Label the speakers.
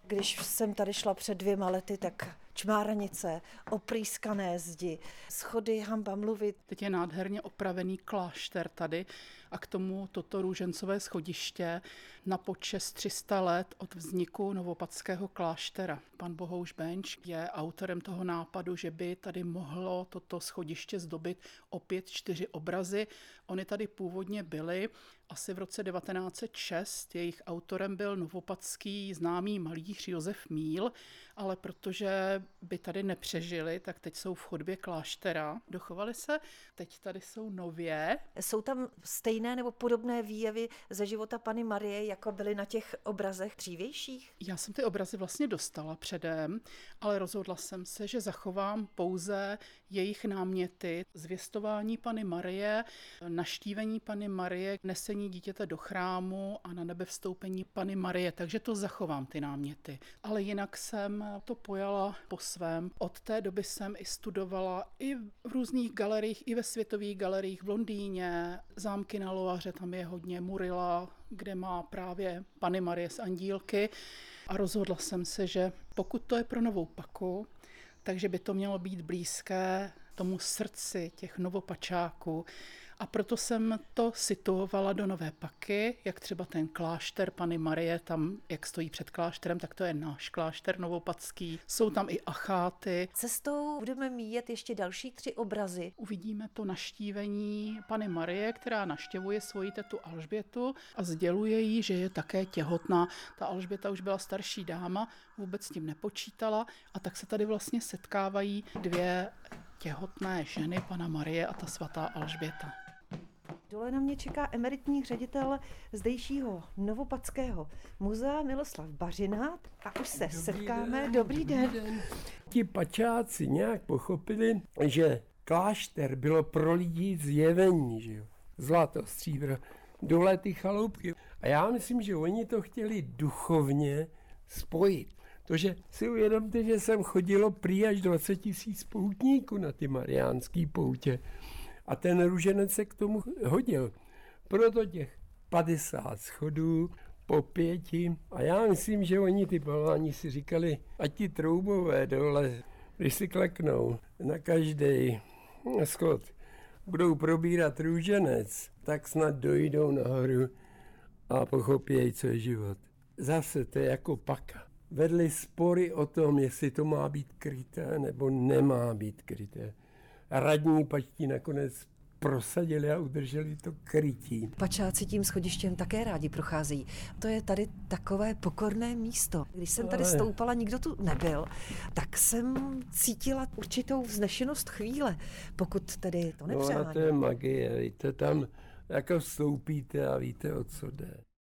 Speaker 1: Když jsem tady šla před 2 lety, tak čmáranice, oprýskané zdi, schody, hanba mluvit.
Speaker 2: Teď je nádherně opravený klášter tady a k tomu toto růžencové schodiště na počest 300 let od vzniku Novopatského kláštera. Pan Bohouš Benč je autorem toho nápadu, že by tady mohlo toto schodiště zdobit opět 4 obrazy. Ony tady původně byly asi v roce 1906. Jejich autorem byl novopatský známý malíř Josef Míl, ale protože by tady nepřežili, tak teď jsou v chodbě kláštera. Dochovaly se, teď tady jsou nově.
Speaker 1: Jsou tam stejné nebo podobné výjevy ze života Panny Marie, jako byly na těch obrazech dřívějších?
Speaker 2: Já jsem ty obrazy vlastně dostala předem, ale rozhodla jsem se, že zachovám pouze jejich náměty. Zvěstování Panny Marie, naštívení Panny Marie, nesení dítěte do chrámu a na nebevstoupení Panny Marie, takže to zachovám ty náměty. Ale jinak jsem to pojala po svém. Od té doby jsem i studovala i v různých galeriích, i ve světových galeriích v Londýně, zámky na Loaře, tam je hodně Murillo, kde má právě Panny Marie z Andílky a rozhodla jsem se, že pokud to je pro Novou Paku, takže by to mělo být blízké tomu srdci těch novopačáků. A proto jsem to situovala do Nové Paky, jak třeba ten klášter Panny Marie, tam, jak stojí před klášterem, tak to je náš klášter novopatský. Jsou tam i acháty.
Speaker 1: Cestou budeme míjet ještě další 3 obrazy.
Speaker 2: Uvidíme to naštívení Panny Marie, která navštěvuje svoji tetu Alžbětu a sděluje jí, že je také těhotná. Ta Alžběta už byla starší dáma, vůbec s tím nepočítala a tak se tady vlastně setkávají 2 těhotné ženy, Panna Marie a ta svatá Alžběta.
Speaker 1: Dole na mě čeká emeritní ředitel zdejšího Novopatského muzea Miloslav Bařina a už se setkáme. Dobrý den.
Speaker 3: Ti pačáci nějak pochopili, že klášter bylo pro lidi zjevení, že jo? Zlato, stříbro, dole ty chaloupky. A já myslím, že oni to chtěli duchovně spojit. To, že si uvědomte, že sem chodilo prý až 20 000 poutníků na ty mariánský poutě. A ten růženec se k tomu hodil. Proto těch 50 schodů po 5. A já myslím, že oni ty balváni si říkali, ať ti troubové dole, když si kleknou na každý schod, budou probírat růženec, tak snad dojdou nahoru a pochopějí, co je život. Zase to je jako Paka. Vedli spory o tom, jestli to má být kryté nebo nemá být kryté. Radní pačtí nakonec prosadili a udrželi to krytí.
Speaker 1: Pačáci tím schodištěm také rádi procházejí. To je tady takové pokorné místo. Když jsem tady stoupala, nikdo tu nebyl, tak jsem cítila určitou vznešenost chvíle, pokud tedy to nepřeháním.
Speaker 3: No a to je magie, víte, tam jako vstoupíte a víte, o co jde.